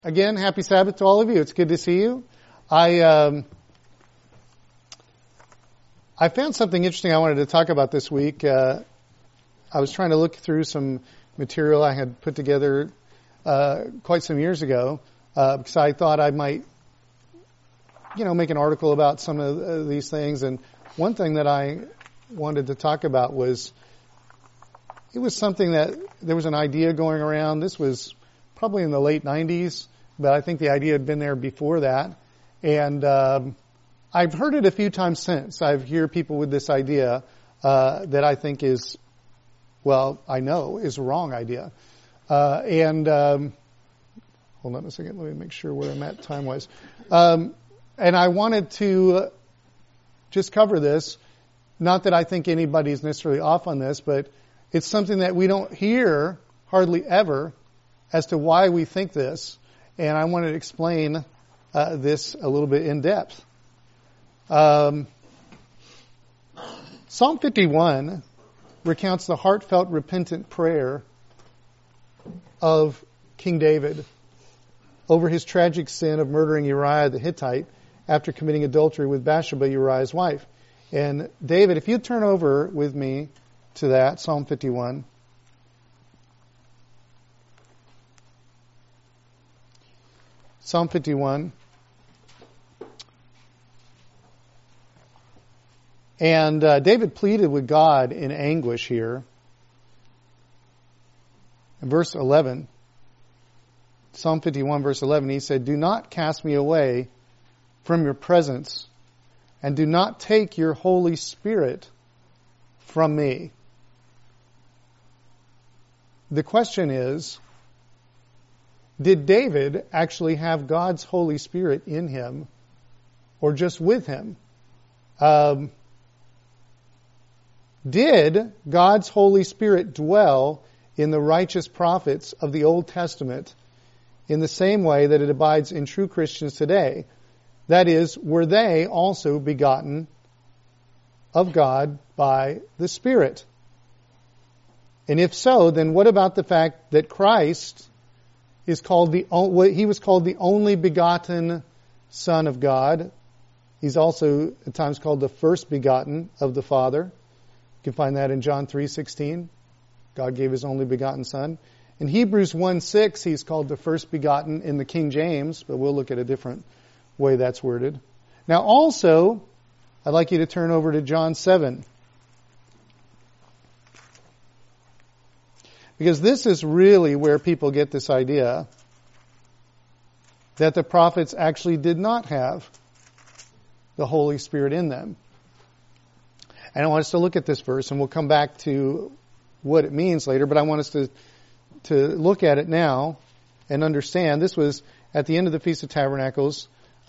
Again, happy Sabbath to all of you. It's good to see you. I found something interesting I wanted to talk about this week. I was trying to look through some material I had put together quite some years ago because I thought I might, make an article about some of these things. And one thing that I wanted to talk about was, it was something that there was an idea going around. This was probably in the late 90s, but I think the idea had been there before that. And I've heard it a few times since. I've heard people with this idea that I think is, I know is a wrong idea. Hold on a second. Let me make sure where I'm at time-wise. And I wanted to just cover this. Not that I think anybody's necessarily off on this, but it's something that we don't hear hardly ever as to why we think this. And I want to explain this a little bit in depth. Psalm 51 recounts the heartfelt, repentant prayer of King David over his tragic sin of murdering Uriah the Hittite after committing adultery with Bathsheba, Uriah's wife. And David, if you turn over with me to that, Psalm 51. Psalm 51. And David pleaded with God in anguish here. In verse 11, Psalm 51, verse 11, he said, "Do not cast me away from your presence, and do not take your Holy Spirit from me." The question is, did David actually have God's Holy Spirit in him or just with him? Did God's Holy Spirit dwell in the righteous prophets of the Old Testament in the same way that it abides in true Christians today? That is, were they also begotten of God by the Spirit? And if so, then what about the fact that Christ is called he was called the only begotten Son of God? He's also at times called the first begotten of the Father. You can find that in John 3:16. God gave His only begotten Son. In Hebrews 1:6, He's called the first begotten in the King James, but we'll look at a different way that's worded. Now also, I'd like you to turn over to John 7. Because this is really where people get this idea that the prophets actually did not have the Holy Spirit in them. And I want us to look at this verse, and we'll come back to what it means later, but I want us to look at it now and understand. This was at the end of the Feast of Tabernacles,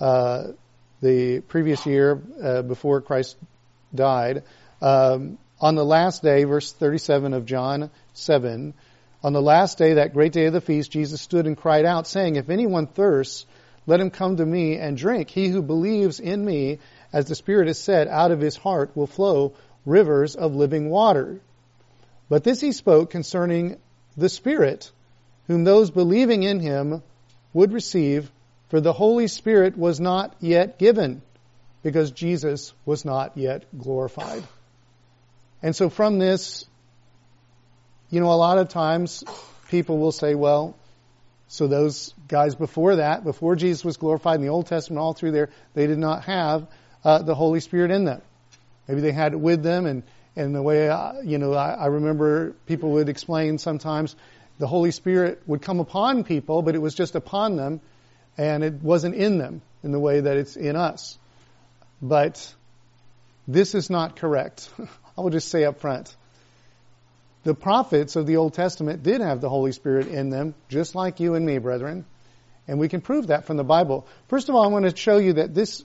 the previous year before Christ died. On the last day, verse 37 of John 7, on the last day, that great day of the feast, Jesus stood and cried out, saying, "If anyone thirsts, let him come to me and drink. He who believes in me, as the Spirit has said, out of his heart will flow rivers of living water." But this he spoke concerning the Spirit, whom those believing in him would receive, for the Holy Spirit was not yet given, because Jesus was not yet glorified. And so from this, a lot of times people will say, so those guys before that, before Jesus was glorified in the Old Testament, all through there, they did not have the Holy Spirit in them. Maybe they had it with them, and the way, I remember people would explain sometimes the Holy Spirit would come upon people, but it was just upon them, and it wasn't in them in the way that it's in us. But this is not correct. I will just say up front. The prophets of the Old Testament did have the Holy Spirit in them, just like you and me, brethren. And we can prove that from the Bible. First of all, I want to show you that this,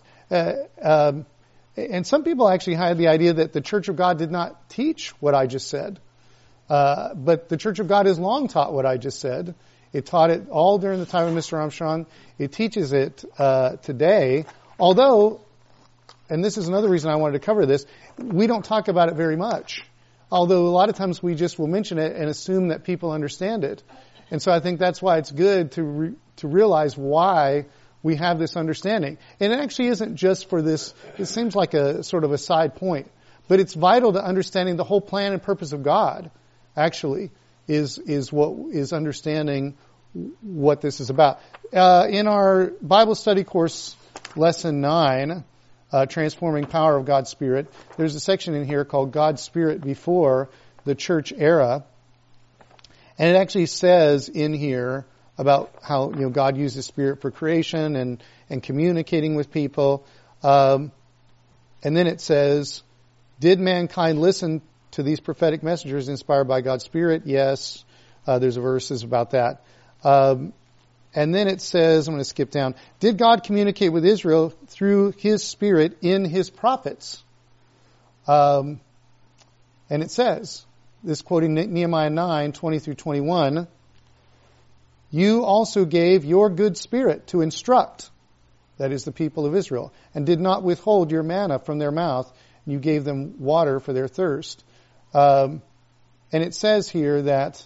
and some people actually had the idea that the Church of God did not teach what I just said. But the Church of God has long taught what I just said. It taught it all during the time of Mr. Armstrong. It teaches it today. Although, and this is another reason I wanted to cover this, we don't talk about it very much. Although a lot of times we just will mention it and assume that people understand it. And so I think that's why it's good to to realize why we have this understanding. And it actually isn't just for this, it seems like a sort of a side point, but it's vital to understanding the whole plan and purpose of God, actually, is what is understanding what this is about. In our Bible study course, lesson 9, Transforming Power of God's Spirit, there's a section in here called God's Spirit Before the Church Era. And it actually says in here about how God uses Spirit for creation and communicating with people. And then it says, did mankind listen to these prophetic messengers inspired by God's Spirit? Yes. There's verses about that. And then it says, I'm going to skip down, did God communicate with Israel through His Spirit in His prophets? And it says, this quoting Nehemiah 9, 20 through 21, you also gave your good Spirit to instruct, that is the people of Israel, and did not withhold your manna from their mouth. You gave them water for their thirst. And it says here that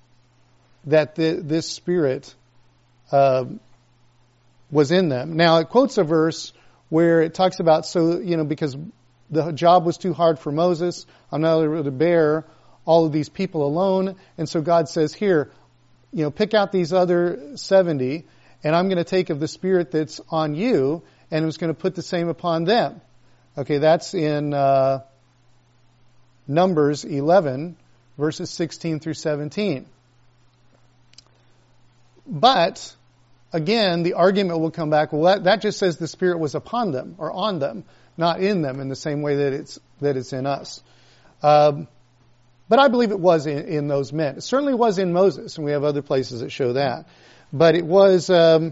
this Spirit was in them. Now it quotes a verse where it talks about, because the job was too hard for Moses, I'm not able to bear all of these people alone, and so God says here, pick out these other 70, and I'm going to take of the Spirit that's on you, and I'm going to put the same upon them. Okay, that's in Numbers 11, verses 16 through 17. But, again, the argument will come back, well, that just says the Spirit was upon them, or on them, not in them in the same way that it's in us. But I believe it was in those men. It certainly was in Moses, and we have other places that show that. But it was,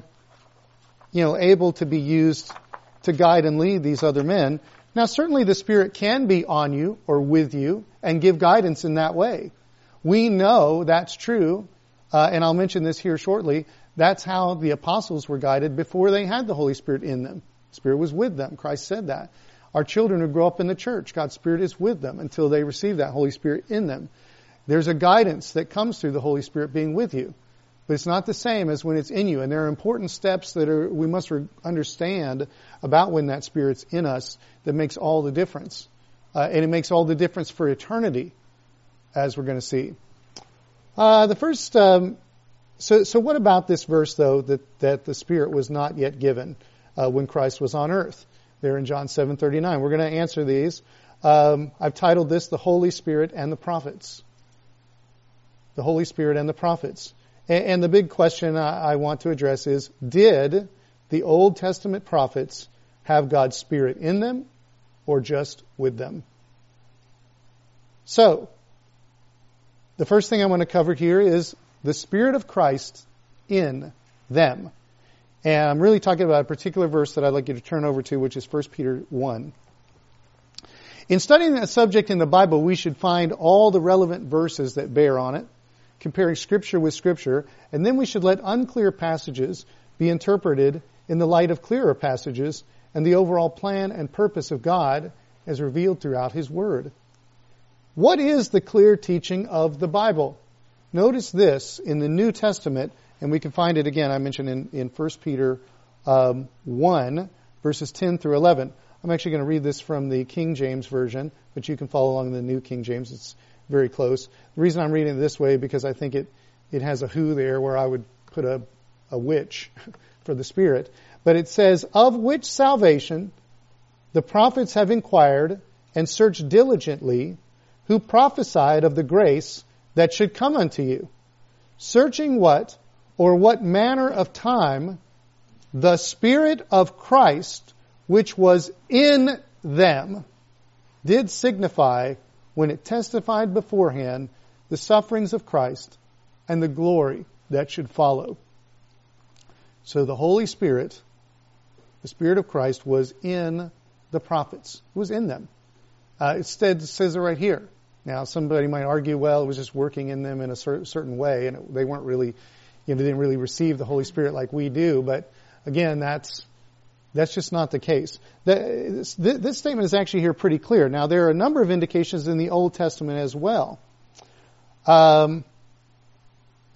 able to be used to guide and lead these other men. Now, certainly the Spirit can be on you or with you and give guidance in that way. We know that's true, and I'll mention this here shortly. That's how the apostles were guided before they had the Holy Spirit in them. The Spirit was with them. Christ said that. Our children who grow up in the church, God's Spirit is with them until they receive that Holy Spirit in them. There's a guidance that comes through the Holy Spirit being with you. But it's not the same as when it's in you. And there are important steps that we must understand about when that Spirit's in us that makes all the difference. And it makes all the difference for eternity, as we're going to see. So what about this verse, though, that the Spirit was not yet given when Christ was on earth? There in John 7:39. We're going to answer these. I've titled this, The Holy Spirit and the Prophets. The Holy Spirit and the Prophets. And the big question I want to address is, did the Old Testament prophets have God's Spirit in them or just with them? So, the first thing I want to cover here is the Spirit of Christ in them. And I'm really talking about a particular verse that I'd like you to turn over to, which is 1 Peter 1. In studying that subject in the Bible, we should find all the relevant verses that bear on it, comparing Scripture with Scripture, and then we should let unclear passages be interpreted in the light of clearer passages and the overall plan and purpose of God as revealed throughout His Word. What is the clear teaching of the Bible? Notice this in the New Testament, and we can find it again, I mentioned in 1 Peter 1, verses 10 through 11. I'm actually going to read this from the King James Version, but you can follow along in the New King James. It's very close. The reason I'm reading it this way, because I think it has a who there where I would put a which for the Spirit. But it says, of which salvation the prophets have inquired and searched diligently, who prophesied of the grace that should come unto you, searching what manner of time the Spirit of Christ, which was in them, did signify when it testified beforehand the sufferings of Christ and the glory that should follow. So the Holy Spirit, the Spirit of Christ, was in the prophets. It was in them. It says it right here. Now, somebody might argue, well, it was just working in them in a certain way, and they weren't really, they didn't really receive the Holy Spirit like we do. But again, that's just not the case. This statement is actually here pretty clear. Now, there are a number of indications in the Old Testament as well. In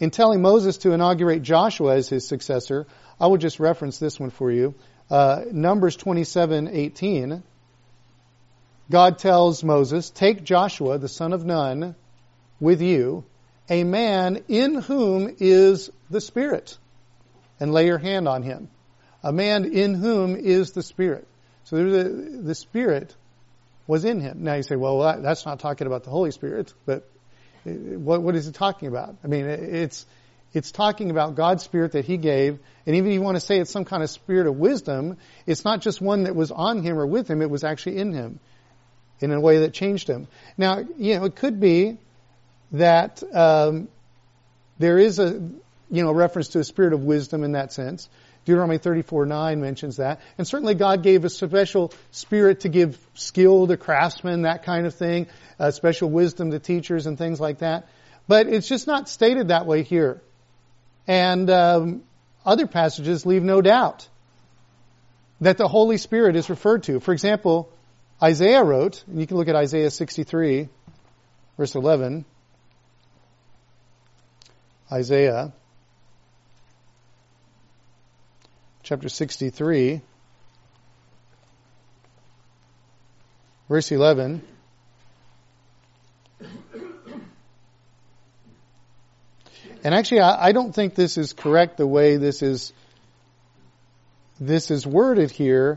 In telling Moses to inaugurate Joshua as his successor, I will just reference this one for you. Numbers 27:18. God tells Moses, "Take Joshua, the son of Nun, with you, a man in whom is the Spirit, and lay your hand on him." A man in whom is the Spirit. So the Spirit was in him. Now you say, well, that's not talking about the Holy Spirit, but what is it talking about? I mean, it's talking about God's Spirit that He gave, and even if you want to say it's some kind of spirit of wisdom, it's not just one that was on him or with him, it was actually in him in a way that changed him. Now, it could be that there is a reference to a spirit of wisdom in that sense. Deuteronomy 34:9 mentions that. And certainly God gave a special spirit to give skill to craftsmen, that kind of thing, special wisdom to teachers and things like that. But it's just not stated that way here. And other passages leave no doubt that the Holy Spirit is referred to. For example, Isaiah wrote, and you can look at Isaiah 63, verse 11. Isaiah chapter 63, verse 11. And actually, I don't think this is correct the way this is worded here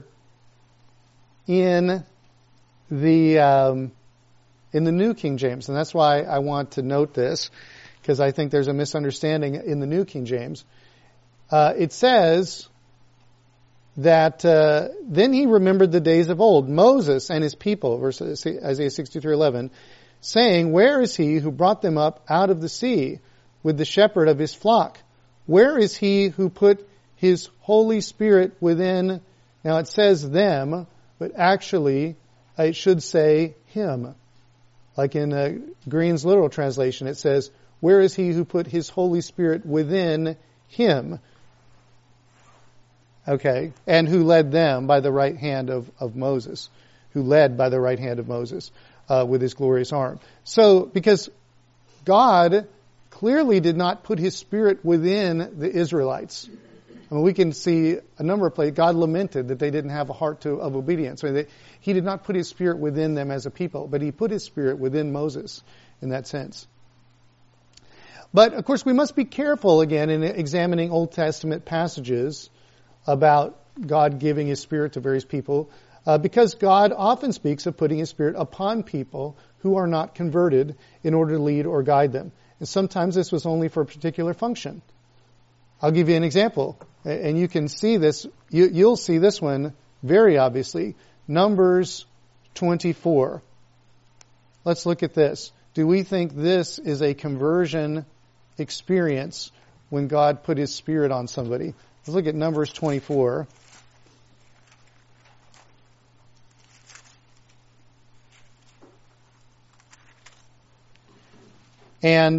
in the New King James, and that's why I want to note this, because I think there's a misunderstanding in the New King James. It says that then he remembered the days of old, Moses and his people, verse Isaiah 63:11, saying, "Where is he who brought them up out of the sea with the shepherd of his flock? Where is he who put his Holy Spirit within?" Now it says them, but actually it should say him. Like in Green's literal translation, it says, "Where is he who put his Holy Spirit within him?" Okay, and who led them by the right hand of Moses, who led by the right hand of Moses with his glorious arm. So, because God clearly did not put His Spirit within the Israelites. I mean, we can see a number of places. God lamented that they didn't have a heart of obedience. I mean, He did not put His Spirit within them as a people, but He put His Spirit within Moses in that sense. But, of course, we must be careful, again, in examining Old Testament passages about God giving His Spirit to various people, because God often speaks of putting His Spirit upon people who are not converted in order to lead or guide them. And sometimes this was only for a particular function. I'll give you an example, and you can see this. You'll see this one very obviously. Numbers 24. Let's look at this. Do we think this is a conversion experience when God put His Spirit on somebody? Let's look at Numbers 24. And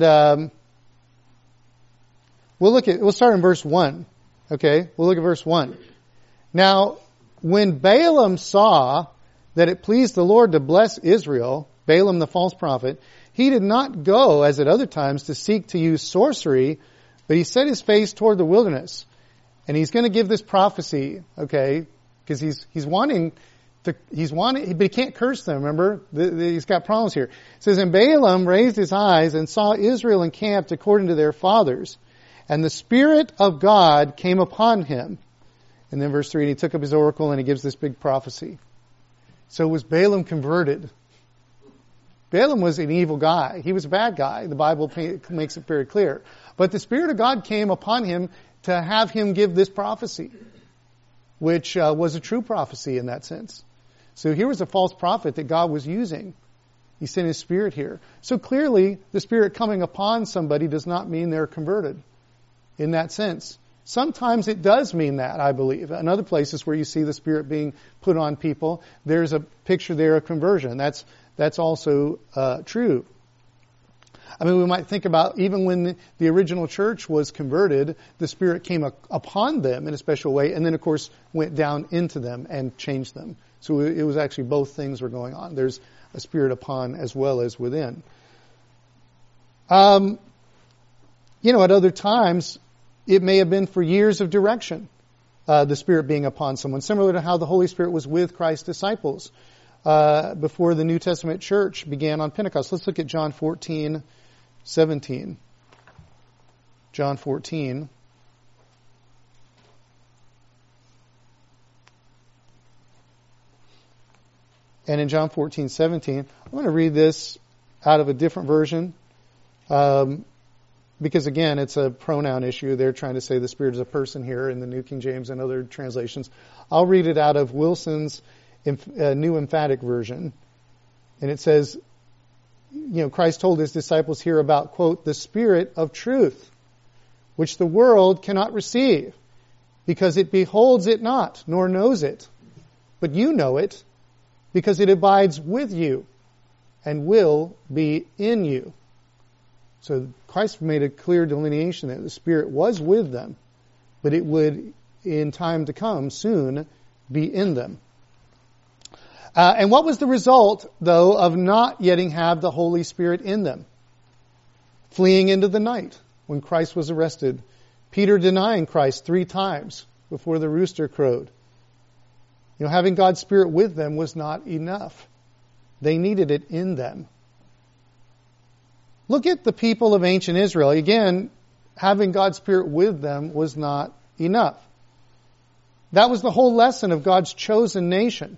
we'll start in verse 1. Okay? We'll look at verse 1. Now, when Balaam saw that it pleased the Lord to bless Israel, Balaam the false prophet, he did not go, as at other times, to seek to use sorcery, but he set his face toward the wilderness. And he's going to give this prophecy, okay? Because he's wanting, but he can't curse them, remember? He's got problems here. It says, "And Balaam raised his eyes and saw Israel encamped according to their fathers. And the Spirit of God came upon him." And then verse 3, "And he took up his oracle," and he gives this big prophecy. So was Balaam converted? Balaam was an evil guy. He was a bad guy. The Bible makes it very clear. But the Spirit of God came upon him to have him give this prophecy, which was a true prophecy in that sense. So here was a false prophet that God was using. He sent His Spirit here. So clearly, the Spirit coming upon somebody does not mean they're converted in that sense. Sometimes it does mean that, I believe. In other places where you see the Spirit being put on people, there's a picture there of conversion. That's also true. I mean, we might think about even when the original church was converted, the Spirit came upon them in a special way, and then, of course, went down into them and changed them. So it was actually both things were going on. There's a Spirit upon as well as within. At other times, it may have been for years of direction, the Spirit being upon someone, similar to how the Holy Spirit was with Christ's disciples before the New Testament church began on Pentecost. Let's look at John 14:17. John 14. And in John 14:17, I'm going to read this out of a different version. Because again, it's a pronoun issue. They're trying to say the Spirit is a person here in the New King James and other translations. I'll read it out of Wilson's New Emphatic Version. And it says, Christ told his disciples here about, quote, the Spirit of truth, which the world cannot receive, because it beholds it not, nor knows it. But you know it, because it abides with you and will be in you. So Christ made a clear delineation that the Spirit was with them, but it would, in time to come, soon be in them. And what was the result, though, of not yet have the Holy Spirit in them? Fleeing into the night when Christ was arrested. Peter denying Christ 3 times before the rooster crowed. Having God's Spirit with them was not enough. They needed it in them. Look at the people of ancient Israel. Again, having God's Spirit with them was not enough. That was the whole lesson of God's chosen nation.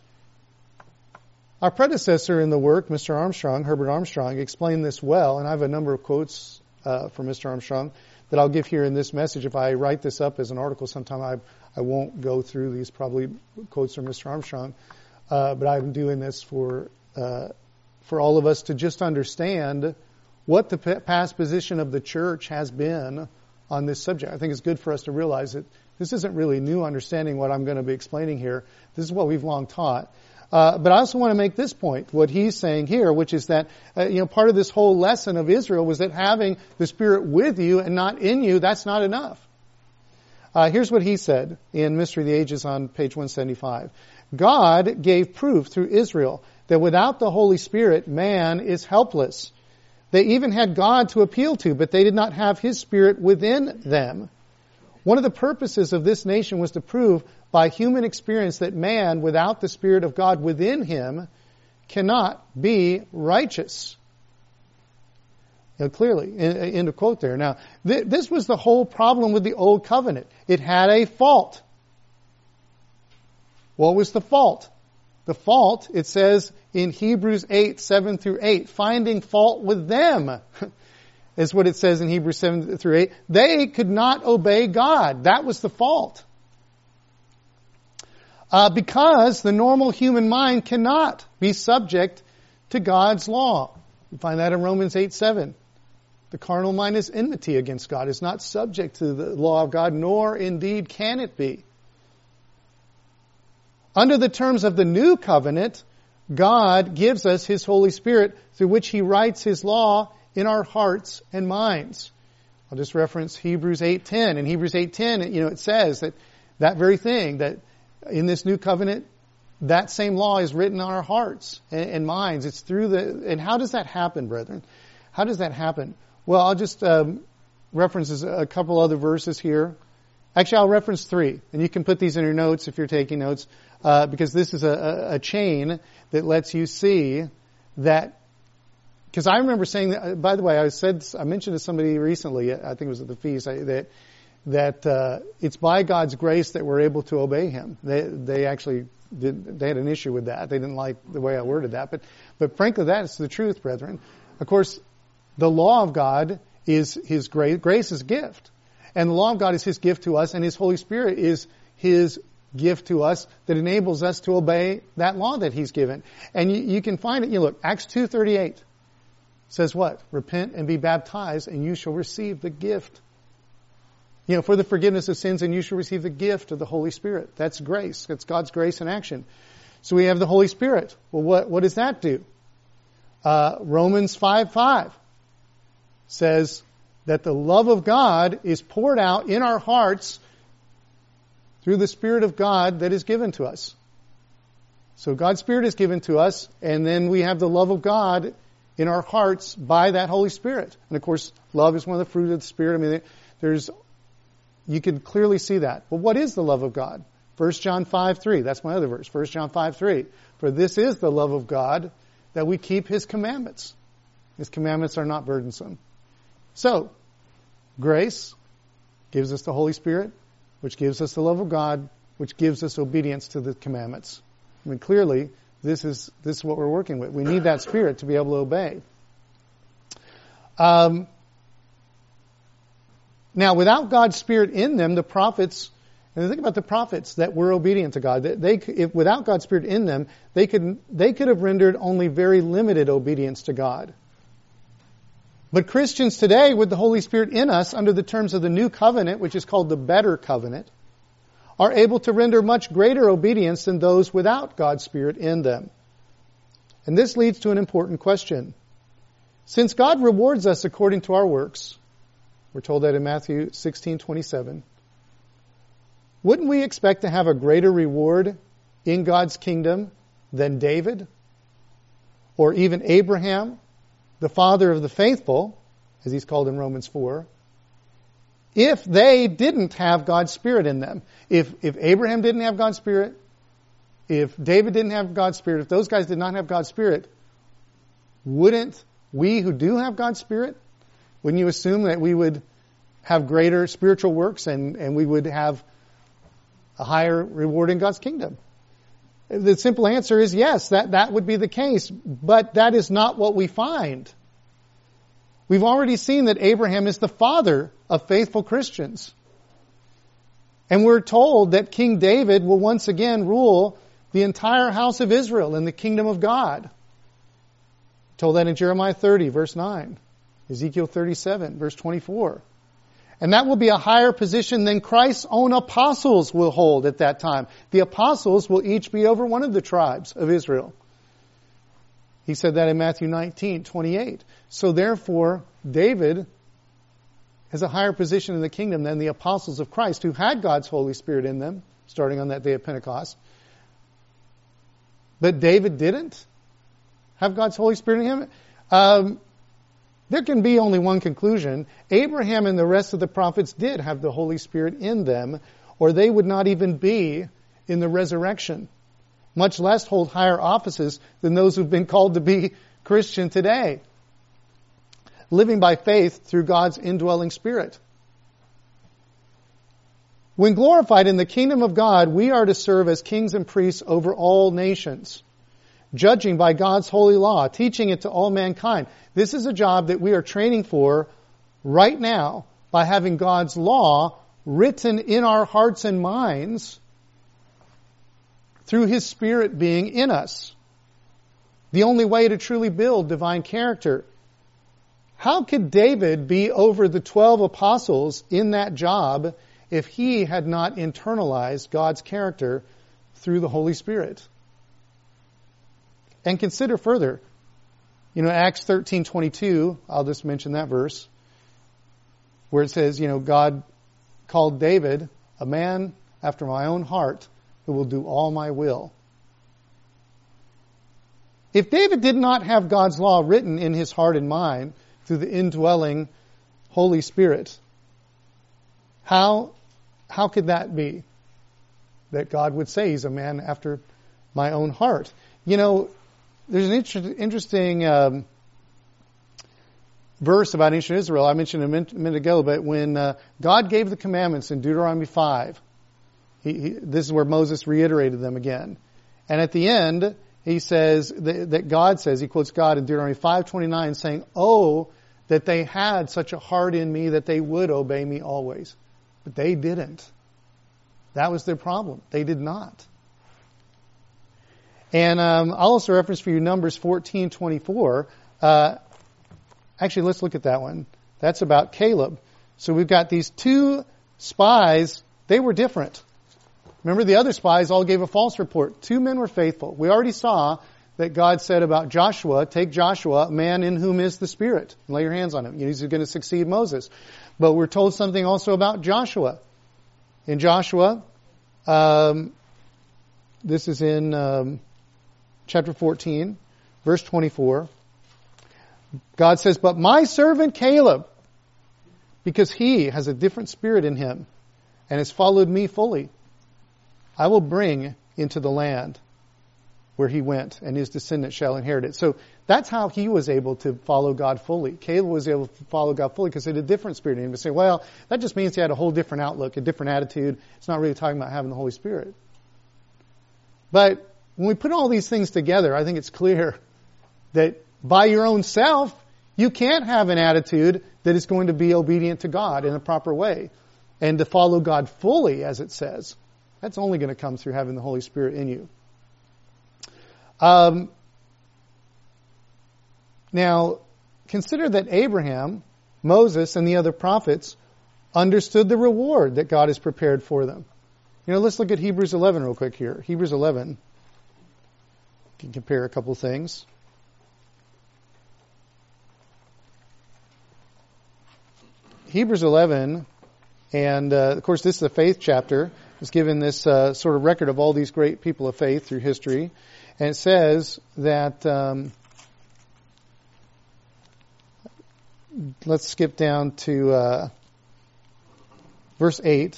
Our predecessor in the work, Mr. Armstrong, Herbert Armstrong, explained this well, and I have a number of quotes from Mr. Armstrong that I'll give here in this message. If I write this up as an article sometime, I won't go through these probably quotes from Mr. Armstrong, but I'm doing this for all of us to just understand what the past position of the church has been on this subject. I think it's good for us to realize that this isn't really new understanding what I'm going to be explaining here. This is what we've long taught. But I also want to make this point, what he's saying here, which is that, part of this whole lesson of Israel was that having the Spirit with you and not in you, that's not enough. Here's what he said in Mystery of the Ages on page 175. God gave proof through Israel that without the Holy Spirit, man is helpless. They even had God to appeal to, but they did not have His Spirit within them. One of the purposes of this nation was to prove by human experience that man, without the Spirit of God within him, cannot be righteous. Clearly, end of quote there. Now, this was the whole problem with the Old Covenant. It had a fault. What was the fault? The fault, it says in Hebrews 8:7-8, finding fault with them, is what it says in Hebrews 7-8. They could not obey God. That was the fault. Because the normal human mind cannot be subject to God's law. You find that in Romans 8:7. The carnal mind is enmity against God. It's not subject to the law of God, nor indeed can it be. Under the terms of the new covenant, God gives us His Holy Spirit through which He writes His law in our hearts and minds. I'll just reference Hebrews 8:10. In Hebrews 8:10, it says that very thing, that in this new covenant, that same law is written on our hearts and minds. It's through and how does that happen, brethren? How does that happen? Well, I'll just reference a couple other verses here. Actually, I'll reference 3, and you can put these in your notes if you're taking notes, because this is a chain that lets you see that. Because I remember saying that. By the way, I mentioned to somebody recently, I think it was at the feast, that it's by God's grace that we're able to obey Him. They actually they had an issue with that. They didn't like the way I worded that, but frankly, that's the truth, brethren. Of course, the law of God is His grace. Grace is a gift. And the law of God is His gift to us, and His Holy Spirit is His gift to us that enables us to obey that law that He's given. And you can find it, look, Acts 2:38 says what? Repent and be baptized, and you shall receive the gift. For the forgiveness of sins, and you shall receive the gift of the Holy Spirit. That's grace. That's God's grace in action. So we have the Holy Spirit. Well, what does that do? Romans 5:5 says that the love of God is poured out in our hearts through the Spirit of God that is given to us. So God's Spirit is given to us, and then we have the love of God in our hearts by that Holy Spirit. And of course, love is one of the fruit of the Spirit. I mean, you can clearly see that. Well, what is the love of God? 1 John 5:3. That's my other verse. 1 John 5:3. For this is the love of God, that we keep His commandments. His commandments are not burdensome. So, grace gives us the Holy Spirit, which gives us the love of God, which gives us obedience to the commandments. I mean, clearly, this is what we're working with. We need that Spirit to be able to obey. Now, without God's Spirit in them, the prophets, and think about the prophets that were obedient to God. Without God's Spirit in them, they could have rendered only very limited obedience to God. But Christians today, with the Holy Spirit in us, under the terms of the new covenant, which is called the better covenant, are able to render much greater obedience than those without God's Spirit in them. And this leads to an important question. Since God rewards us according to our works, we're told that in Matthew 16:27, wouldn't we expect to have a greater reward in God's kingdom than David? Or even Abraham, the father of the faithful, as he's called in Romans 4, if they didn't have God's Spirit in them? If Abraham didn't have God's Spirit, if David didn't have God's Spirit, if those guys did not have God's Spirit, wouldn't we who do have God's Spirit, wouldn't you assume that we would have greater spiritual works and we would have a higher reward in God's kingdom? The simple answer is yes, that would be the case, but that is not what we find. We've already seen that Abraham is the father of faithful Christians. And we're told that King David will once again rule the entire house of Israel in the kingdom of God. We're told that in Jeremiah 30, verse 9, Ezekiel 37, verse 24. And that will be a higher position than Christ's own apostles will hold at that time. The apostles will each be over one of the tribes of Israel. He said that in Matthew 19:28. So therefore, David has a higher position in the kingdom than the apostles of Christ, who had God's Holy Spirit in them, starting on that day of Pentecost. But David didn't have God's Holy Spirit in him. There can be only one conclusion. Abraham and the rest of the prophets did have the Holy Spirit in them, or they would not even be in the resurrection, much less hold higher offices than those who've been called to be Christian today, living by faith through God's indwelling Spirit. When glorified in the kingdom of God, we are to serve as kings and priests over all nations, judging by God's holy law, teaching it to all mankind. This is a job that we are training for right now by having God's law written in our hearts and minds through His Spirit being in us. The only way to truly build divine character. How could David be over the 12 apostles in that job if he had not internalized God's character through the Holy Spirit? And consider further, Acts 13:22, I'll just mention that verse, where it says, God called David a man after my own heart who will do all my will. If David did not have God's law written in his heart and mind through the indwelling Holy Spirit, how could that be? That God would say he's a man after my own heart. There's an interesting verse about ancient Israel. I mentioned a minute ago, but when God gave the commandments in Deuteronomy 5, this is where Moses reiterated them again. And at the end, he says that God says, he quotes God in Deuteronomy 5:29, saying, "Oh, that they had such a heart in me that they would obey me always." But they didn't. That was their problem. They did not. And I'll also reference for you Numbers 14:24. Actually, let's look at that one. That's about Caleb. So we've got these two spies. They were different. Remember, the other spies all gave a false report. 2 men were faithful. We already saw that God said about Joshua, take Joshua, a man in whom is the Spirit, and lay your hands on him. He's going to succeed Moses. But we're told something also about Joshua. In Joshua, this is in chapter 14, verse 24. God says, but my servant Caleb, because he has a different spirit in him and has followed me fully, I will bring into the land where he went, and his descendants shall inherit it. So that's how he was able to follow God fully. Caleb was able to follow God fully because he had a different spirit in him. You say, well, that just means he had a whole different outlook, a different attitude. It's not really talking about having the Holy Spirit. But when we put all these things together, I think it's clear that by your own self, you can't have an attitude that is going to be obedient to God in a proper way. And to follow God fully, as it says, that's only going to come through having the Holy Spirit in you. Now, consider that Abraham, Moses, and the other prophets understood the reward that God has prepared for them. Let's look at Hebrews 11 real quick here. Hebrews 11. You can compare a couple things. Hebrews 11, and of course this is the faith chapter. It's given this sort of record of all these great people of faith through history. And it says that, let's skip down to verse 8.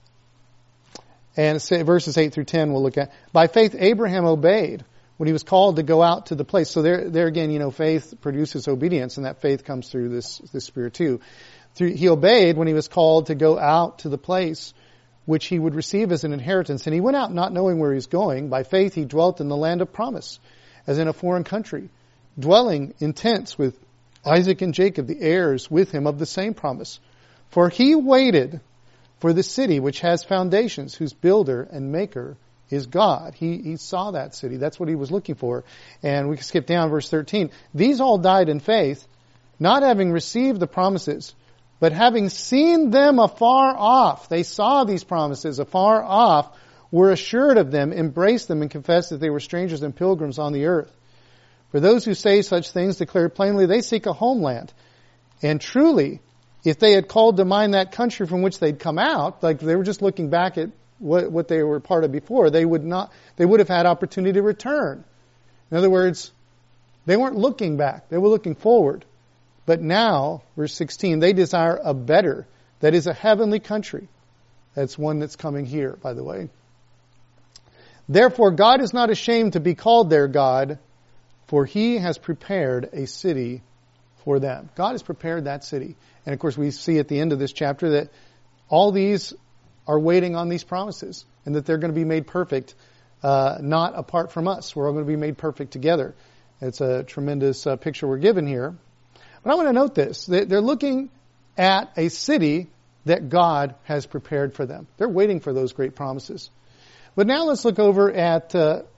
And verses 8 through 10 we'll look at. By faith Abraham obeyed when he was called to go out to the place. So there again, faith produces obedience, and that faith comes through this Spirit too. He obeyed when he was called to go out to the place which he would receive as an inheritance. And he went out not knowing where he was going. By faith he dwelt in the land of promise, as in a foreign country, dwelling in tents with Isaac and Jacob, the heirs with him of the same promise. For he waited for the city which has foundations, whose builder and maker is God. He saw that city. That's what he was looking for. And we can skip down verse 13. These all died in faith, not having received the promises, but having seen them afar off. They saw these promises afar off, were assured of them, embraced them, and confessed that they were strangers and pilgrims on the earth. For those who say such things declare plainly they seek a homeland. And truly, if they had called to mind that country from which they'd come out, like they were just looking back at what they were part of before, they would have had opportunity to return. In other words, they weren't looking back, they were looking forward. But now, verse 16, they desire a better, that is a heavenly country. That's one that's coming here, by the way. Therefore, God is not ashamed to be called their God, for he has prepared a city for them. God has prepared that city. And of course, we see at the end of this chapter that all these are waiting on these promises, and that they're going to be made perfect, not apart from us. We're all going to be made perfect together. It's a tremendous picture we're given here. But I want to note this. They're looking at a city that God has prepared for them. They're waiting for those great promises. But now let's look over at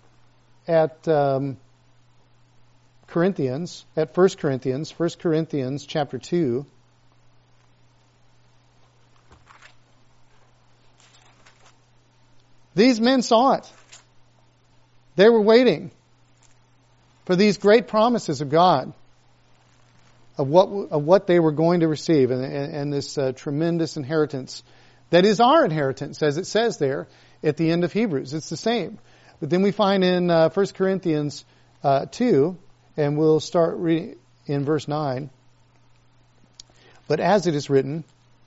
Corinthians, at 1 Corinthians chapter 2. These men saw it. They were waiting for these great promises of God, of what they were going to receive, and this tremendous inheritance that is our inheritance, as it says there at the end of Hebrews. It's the same. But then we find in 1 Corinthians 2, and we'll start reading in verse 9. But as it is written,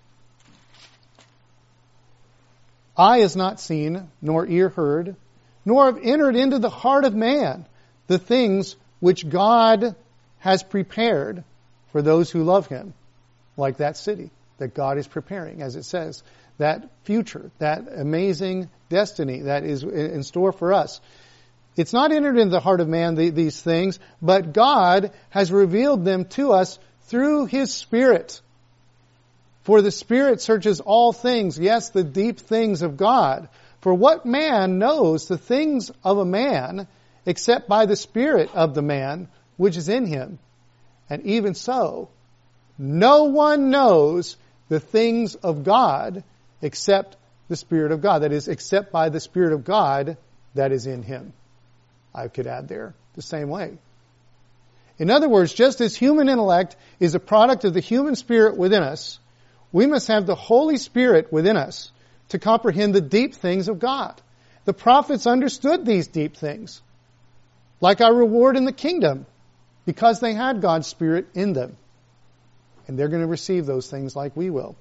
eye has not seen, nor ear heard, nor have entered into the heart of man the things which God has prepared for those who love him, like that city that God is preparing, as it says, that future, that amazing destiny that is in store for us. It's not entered into the heart of man, these things, but God has revealed them to us through his Spirit. For the Spirit searches all things, yes, the deep things of God. For what man knows the things of a man except by the Spirit of the man which is in him? And even so, no one knows the things of God except the Spirit of God. That is, except by the Spirit of God that is in him. I could add there the same way. In other words, just as human intellect is a product of the human spirit within us, we must have the Holy Spirit within us to comprehend the deep things of God. The prophets understood these deep things, like our reward in the kingdom. because they had God's Spirit in them. And they're going to receive those things like we will.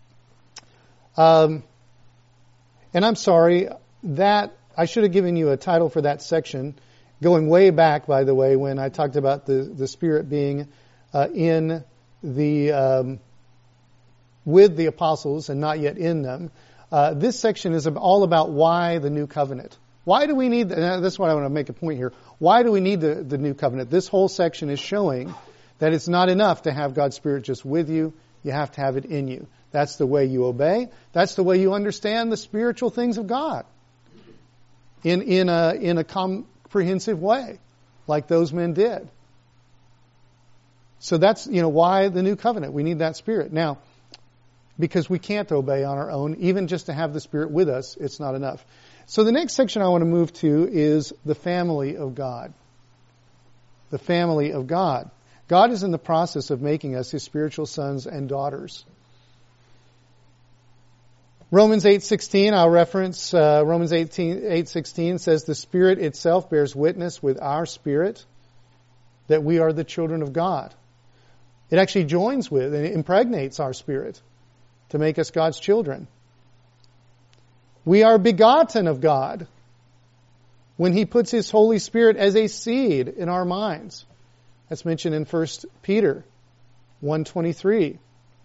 And I'm sorry, that I should have given you a title for that section, going way back, by the way, when I talked about the Spirit being in the with the apostles and not yet in them. This section is all about why the new covenant. Why do we need, that's what I want to make a point here. Why do we need the new covenant? This whole section is showing that it's not enough to have God's Spirit just with you. You have to have it in you. That's the way you obey. That's the way you understand the spiritual things of God. In a comprehensive way, like those men did. So that's, why the new covenant. We need that Spirit. Now, because we can't obey on our own, even just to have the Spirit with us, it's not enough. So the next section I want to move to is the family of God. The family of God. God is in the process of making us His spiritual sons and daughters. Romans 8:16, I'll reference Romans 8:16 says, the Spirit itself bears witness with our spirit that we are the children of God. It actually joins with and impregnates our spirit to make us God's children. We are begotten of God when He puts His Holy Spirit as a seed in our minds. That's mentioned in 1 Peter 1:23.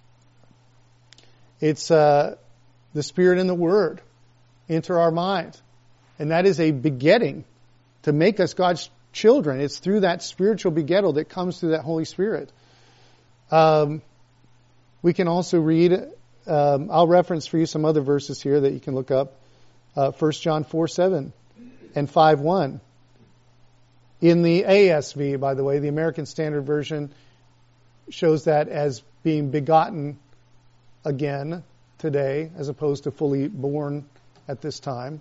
It's the Spirit and the Word enter our mind. And that is a begetting to make us God's children. It's through that spiritual begettal that comes through that Holy Spirit. We can also read, I'll reference for you some other verses here that you can look up. 1 John 4:7 and 5:1. In the ASV, by the way, the American Standard Version shows that as being begotten again today, as opposed to fully born at this time.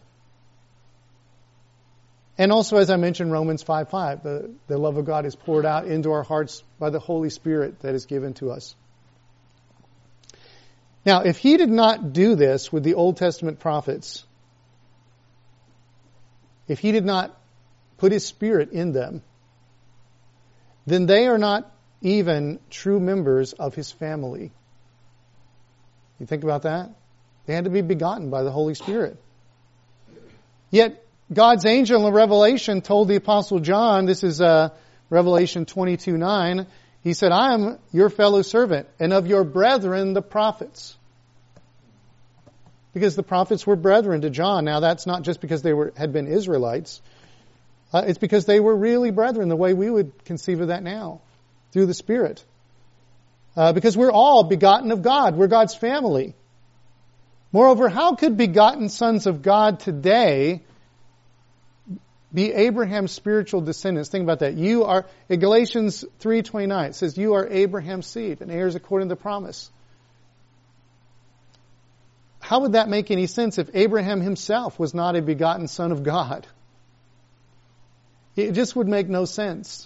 And also, as I mentioned, Romans 5:5, the love of God is poured out into our hearts by the Holy Spirit that is given to us. Now, if He did not do this with the Old Testament prophets, if He did not put His Spirit in them, then they are not even true members of His family. You think about that? They had to be begotten by the Holy Spirit. Yet, God's angel in Revelation told the Apostle John, this is Revelation 22:9, he said, I am your fellow servant and of your brethren, the prophets. Because the prophets were brethren to John. Now, that's not just because they had been Israelites. It's because they were really brethren, the way we would conceive of that now, through the Spirit. Because we're all begotten of God. We're God's family. Moreover, how could begotten sons of God today be Abraham's spiritual descendants? Think about that. You are, in Galatians 3:29, it says, you are Abraham's seed and heirs according to the promise. How would that make any sense if Abraham himself was not a begotten son of God? It just would make no sense.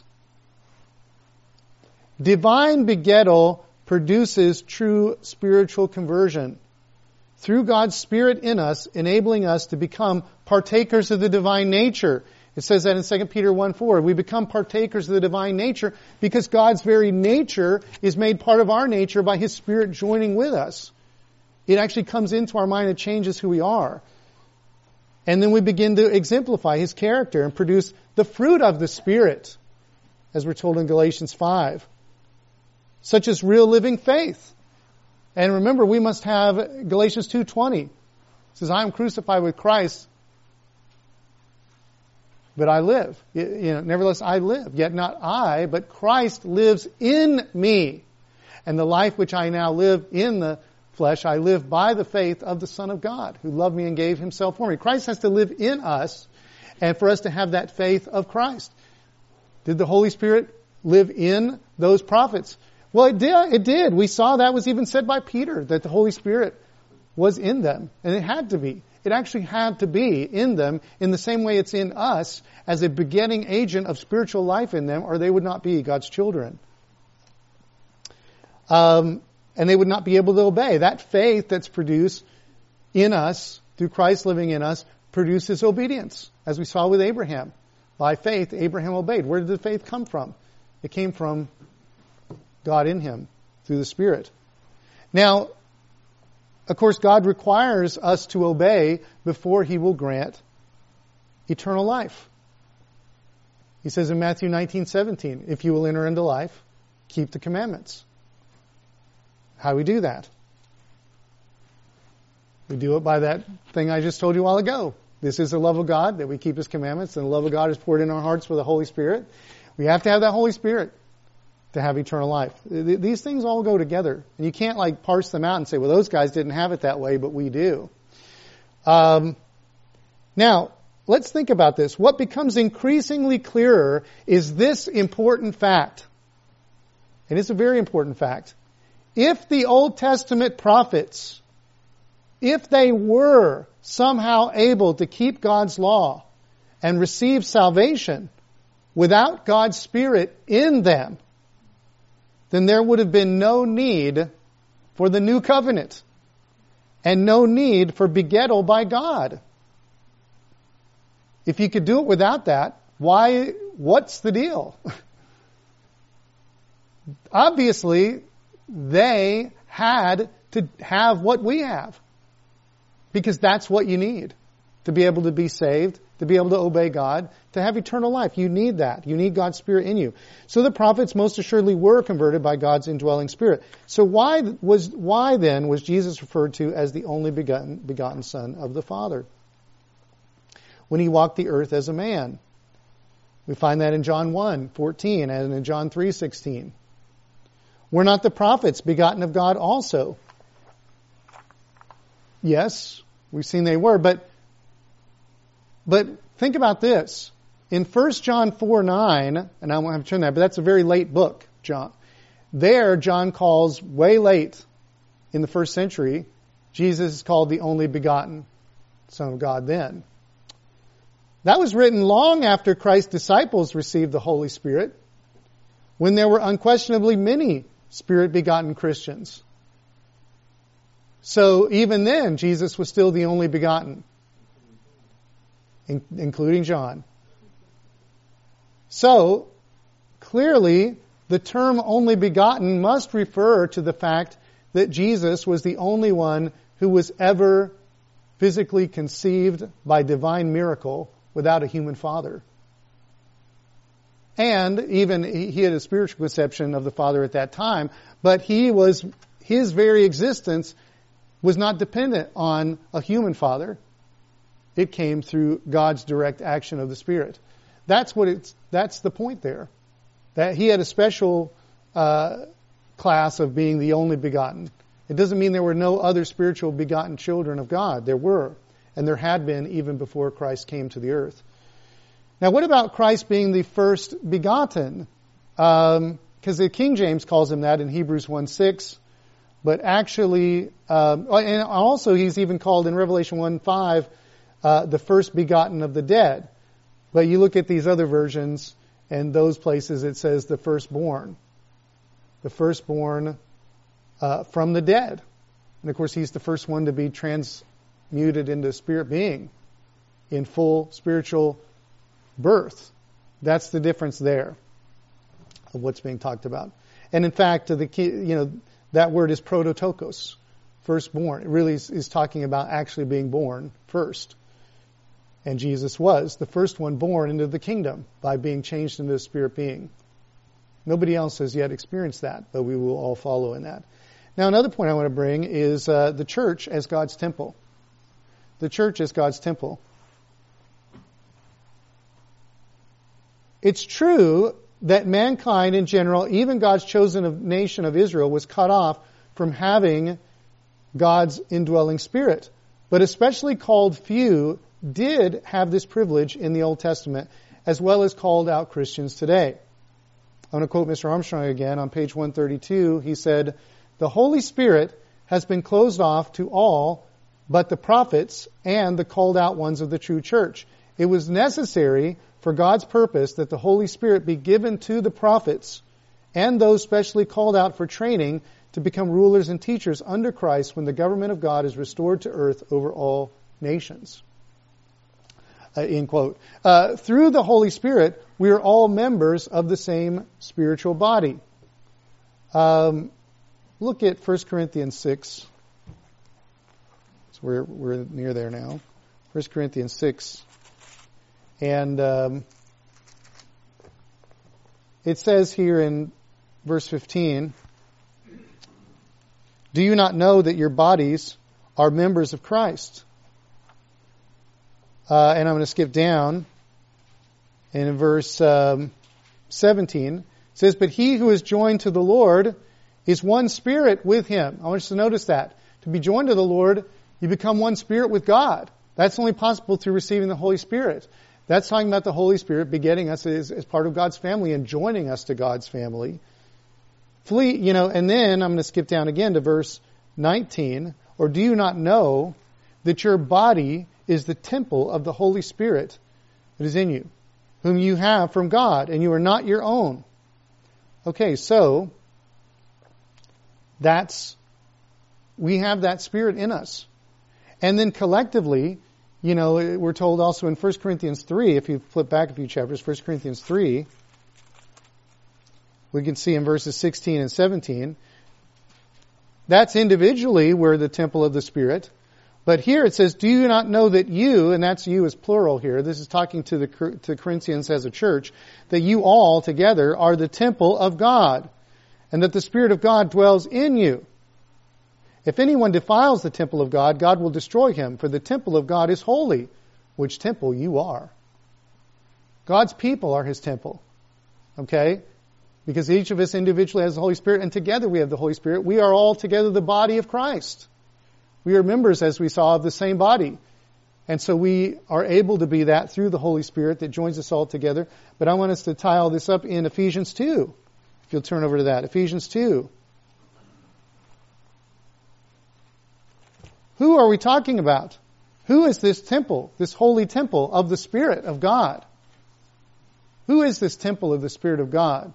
Divine begettal produces true spiritual conversion. Through God's Spirit in us, enabling us to become partakers of the divine nature. It says that in 2 Peter 1:4. We become partakers of the divine nature because God's very nature is made part of our nature by His Spirit joining with us. It actually comes into our mind and changes who we are. And then we begin to exemplify His character and produce the fruit of the Spirit, as we're told in Galatians 5, such as real living faith. And remember, we must have Galatians 2:20. It says, I am crucified with Christ, but I live. Nevertheless, I live. Yet not I, but Christ lives in me. And the life which I now live in the flesh, I live by the faith of the Son of God, who loved me and gave Himself for me. Christ has to live in us, and for us to have that faith of Christ. Did the Holy Spirit live in those prophets? Well, it did. It did. We saw that was even said by Peter, that the Holy Spirit was in them. And it had to be. It actually had to be in them in the same way it's in us as a begetting agent of spiritual life in them, or they would not be God's children. And they would not be able to obey. That faith that's produced in us, through Christ living in us, produces obedience, as we saw with Abraham. By faith, Abraham obeyed. Where did the faith come from? It came from God in him through the Spirit. Now, of course, God requires us to obey before he will grant eternal life. He says in Matthew 19:17, if you will enter into life, keep the commandments. How do we do that? We do it by that thing I just told you a while ago. This is the love of God, that we keep his commandments, and the love of God is poured in our hearts for the Holy Spirit. We have to have that Holy Spirit to have eternal life. These things all go together. And you can't like parse them out and say, well, those guys didn't have it that way, but we do. Now, let's think about this. What becomes increasingly clearer is this important fact. And it's a very important fact. If the Old Testament prophets, if they were somehow able to keep God's law and receive salvation without God's Spirit in them, then there would have been no need for the new covenant and no need for begettal by God. If you could do it without that, what's the deal? Obviously, they had to have what we have. Because that's what you need to be able to be saved, to be able to obey God, to have eternal life. You need that. You need God's Spirit in you. So the prophets most assuredly were converted by God's indwelling Spirit. So why then was Jesus referred to as the only begotten Son of the Father when he walked the earth as a man? We find that in John 1:14 and in John 3:16. Were not the prophets begotten of God also? Yes, we've seen they were, but think about this. In 1 John 4:9, and I won't have to turn that, but that's a very late book, John. There, John calls, way late in the first century, Jesus is called the only begotten Son of God then. That was written long after Christ's disciples received the Holy Spirit, when there were unquestionably many Spirit-begotten Christians. So even then, Jesus was still the only begotten, including John. So, clearly, the term only begotten must refer to the fact that Jesus was the only one who was ever physically conceived by divine miracle without a human father. And even he had a spiritual conception of the Father at that time, but his very existence was not dependent on a human father. It came through God's direct action of the Spirit. That's the point there. That he had a special class of being the only begotten. It doesn't mean there were no other spiritual begotten children of God. There were, and there had been even before Christ came to the earth. Now, what about Christ being the first begotten? Because the King James calls him that in Hebrews 1:6. But actually, and also he's even called in Revelation 1:5, the first begotten of the dead. But you look at these other versions, and those places it says the firstborn. The firstborn from the dead. And of course, he's the first one to be transmuted into spirit being in full spiritual birth. That's the difference there of what's being talked about. And in fact, that word is prototokos, firstborn. It really is talking about actually being born first. And Jesus was the first one born into the kingdom by being changed into a spirit being. Nobody else has yet experienced that, but we will all follow in that. Now, another point I want to bring is the church as God's temple. The church as God's temple. It's true that mankind in general, even God's chosen nation of Israel, was cut off from having God's indwelling Spirit. But especially called few did have this privilege in the Old Testament, as well as called out Christians today. I want to quote Mr. Armstrong again on page 132. He said, "The Holy Spirit has been closed off to all but the prophets and the called out ones of the true church. It was necessary for God's purpose that the Holy Spirit be given to the prophets and those specially called out for training to become rulers and teachers under Christ when the government of God is restored to earth over all nations." end quote. Through the Holy Spirit, we are all members of the same spiritual body. Look at 1 Corinthians 6. So we're near there now. 1 Corinthians 6. And it says here in verse 15, do you not know that your bodies are members of Christ? And I'm going to skip down. And in verse 17, it says, but he who is joined to the Lord is one spirit with him. I want you to notice that. To be joined to the Lord, you become one spirit with God. That's only possible through receiving the Holy Spirit. That's talking about the Holy Spirit begetting us as part of God's family and joining us to God's family. And then I'm going to skip down again to verse 19. Or do you not know that your body is the temple of the Holy Spirit that is in you, whom you have from God, and you are not your own? Okay, so we have that Spirit in us. And then collectively, we're told also in 1 Corinthians 3, if you flip back a few chapters, 1 Corinthians 3, we can see in verses 16 and 17, that's individually we're the temple of the Spirit. But here it says, do you not know that you, and that's you as plural here, this is talking to Corinthians as a church, that you all together are the temple of God, and that the Spirit of God dwells in you. If anyone defiles the temple of God, God will destroy him, for the temple of God is holy, which temple you are. God's people are His temple. Okay? Because each of us individually has the Holy Spirit, and together we have the Holy Spirit. We are all together the body of Christ. We are members, as we saw, of the same body. And so we are able to be that through the Holy Spirit that joins us all together. But I want us to tie all this up in Ephesians 2. If you'll turn over to that. Ephesians 2. Who are we talking about? Who is this temple, this holy temple of the Spirit of God? Who is this temple of the Spirit of God?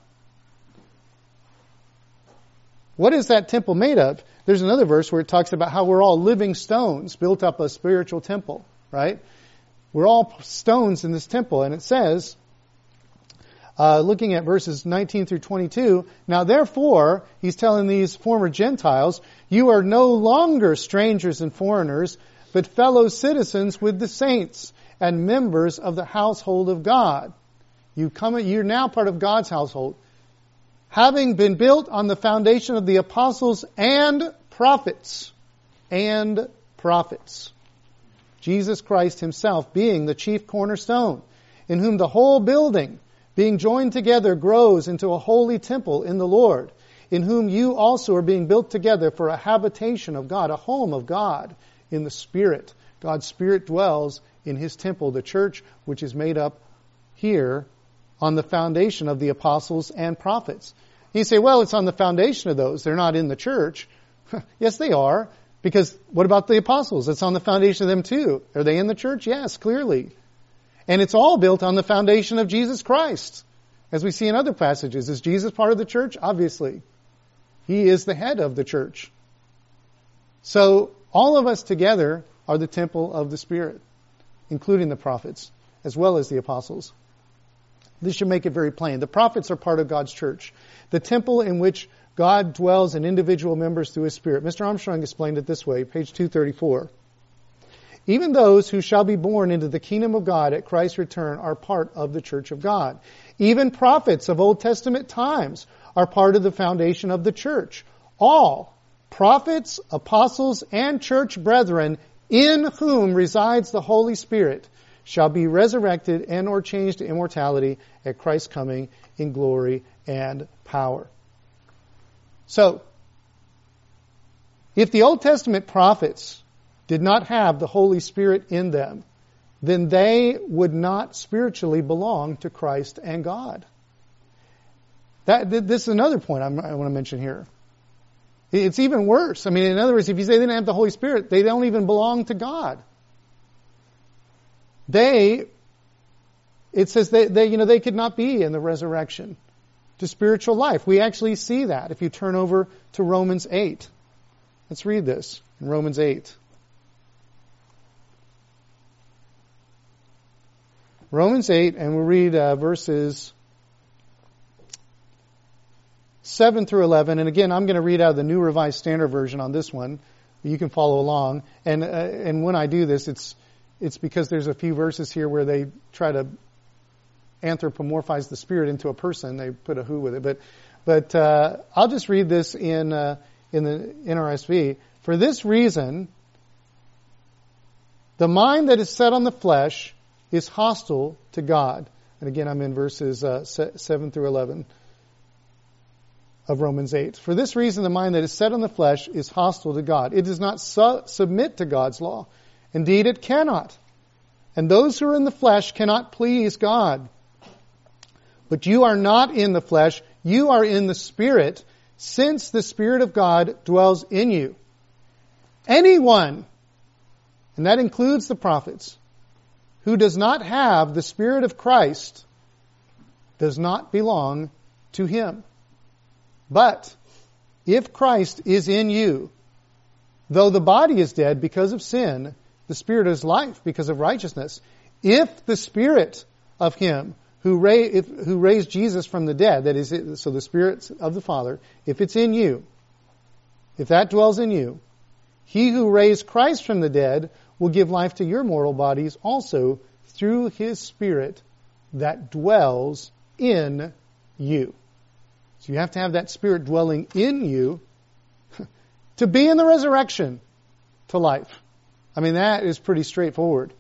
What is that temple made of? There's another verse where it talks about how we're all living stones, built up a spiritual temple, right? We're all stones in this temple, and it says, looking at verses 19 through 22, now therefore, he's telling these former Gentiles, you are no longer strangers and foreigners, but fellow citizens with the saints and members of the household of God. You're now part of God's household. Having been built on the foundation of the apostles and prophets. Jesus Christ Himself being the chief cornerstone, in whom the whole building, being joined together, grows into a holy temple in the Lord, in whom you also are being built together for a habitation of God, a home of God in the Spirit. God's Spirit dwells in His temple, the church, which is made up here on the foundation of the apostles and prophets. You say, well, it's on the foundation of those. They're not in the church. Yes, they are. Because what about the apostles? It's on the foundation of them too. Are they in the church? Yes, clearly. And it's all built on the foundation of Jesus Christ. As we see in other passages. Is Jesus part of the church? Obviously. He is the head of the church. So all of us together are the temple of the Spirit, including the prophets, as well as the apostles. This should make it very plain. The prophets are part of God's church, the temple in which God dwells in individual members through His Spirit. Mr. Armstrong explained it this way, page 234. Even those who shall be born into the kingdom of God at Christ's return are part of the church of God. Even prophets of Old Testament times are part of the foundation of the church. All prophets, apostles, and church brethren in whom resides the Holy Spirit shall be resurrected and or changed to immortality at Christ's coming in glory and power. So, if the Old Testament prophets did not have the Holy Spirit in them, then they would not spiritually belong to Christ and God. This is another point I want to mention here. It's even worse. I mean, in other words, if you say they didn't have the Holy Spirit, they don't even belong to God. It says they could not be in the resurrection to spiritual life. We actually see that if you turn over to Romans 8. Let's read this in Romans 8. Romans 8, and we'll read verses 7 through 11. And again, I'm going to read out of the New Revised Standard Version on this one. You can follow along. And when I do this, it's because there's a few verses here where they try to anthropomorphize the Spirit into a person. They put a who with it. But I'll just read this in the NRSV. For this reason, the mind that is set on the flesh is hostile to God. And again, I'm in verses 7 through 11 of Romans 8. For this reason, the mind that is set on the flesh is hostile to God. It does not submit to God's law. Indeed, it cannot. And those who are in the flesh cannot please God. But you are not in the flesh, you are in the Spirit, since the Spirit of God dwells in you. Anyone, and that includes the prophets, who does not have the Spirit of Christ does not belong to Him. But if Christ is in you, though the body is dead because of sin, the Spirit is life because of righteousness. If the Spirit of Him who raised Jesus from the dead, that is, so the Spirit of the Father, if it's in you, if that dwells in you, He who raised Christ from the dead will give life to your mortal bodies also through His Spirit that dwells in you. So you have to have that Spirit dwelling in you to be in the resurrection to life. I mean, that is pretty straightforward.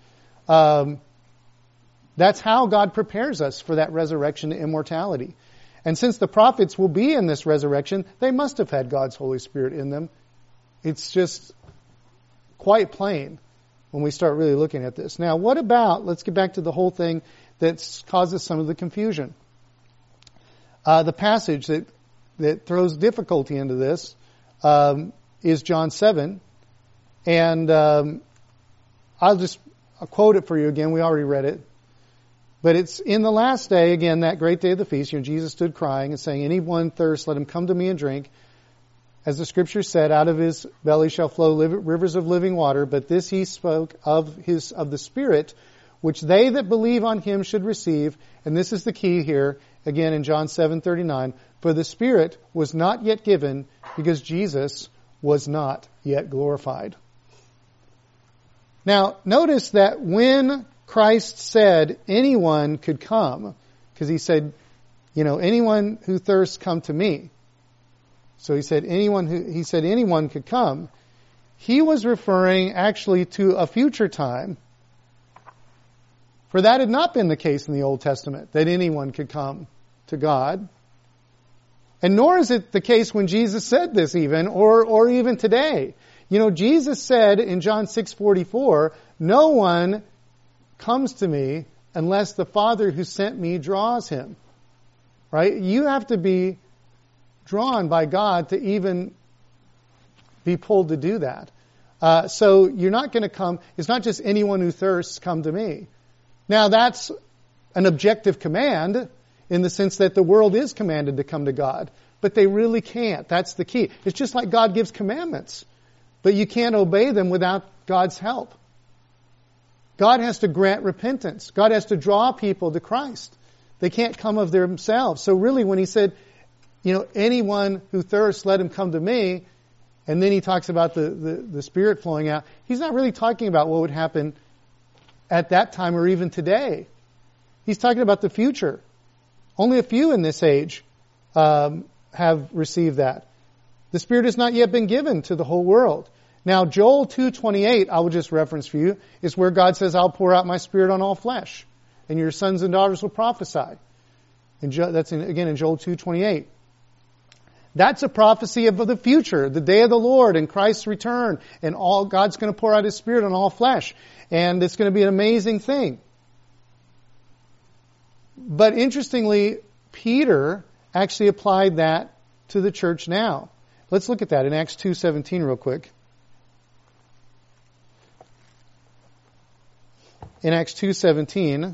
That's how God prepares us for that resurrection to immortality. And since the prophets will be in this resurrection, they must have had God's Holy Spirit in them. It's just quite plain when we start really looking at this. Now, what about, let's get back to the whole thing that causes some of the confusion. The passage that throws difficulty into this is John 7. And I'll quote it for you again. We already read it. But it's in the last day, again, that great day of the feast, Jesus stood crying and saying, anyone thirst, let him come to me and drink. As the Scripture said, out of his belly shall flow rivers of living water. But this he spoke of the Spirit, which they that believe on him should receive. And this is the key here, again in John 7:39. For the Spirit was not yet given because Jesus was not yet glorified. Now, notice that when Christ said anyone could come, because he said, anyone who thirsts, come to me. So he said anyone could come. He was referring actually to a future time. For that had not been the case in the Old Testament, that anyone could come to God. And nor is it the case when Jesus said this even, or even today. Jesus said in John 6:44, no one comes to me unless the Father who sent me draws him. Right? You have to be drawn by God to even be pulled to do that. So you're not going to come, it's not just anyone who thirsts, come to me. Now that's an objective command in the sense that the world is commanded to come to God, but they really can't. That's the key. It's just like God gives commandments, but you can't obey them without God's help. God has to grant repentance. God has to draw people to Christ. They can't come of themselves. So really when he said, anyone who thirsts, let him come to me, and then he talks about the Spirit flowing out, he's not really talking about what would happen at that time or even today. He's talking about the future. Only a few in this age have received that. The Spirit has not yet been given to the whole world. Now, Joel 2:28, I will just reference for you, is where God says, I'll pour out my Spirit on all flesh, and your sons and daughters will prophesy. And that's again in Joel 2:28. That's a prophecy of the future, the day of the Lord and Christ's return, and God's going to pour out His Spirit on all flesh, and it's going to be an amazing thing. But interestingly, Peter actually applied that to the church now. Let's look at that in Acts 2:17 real quick. In Acts 2:17,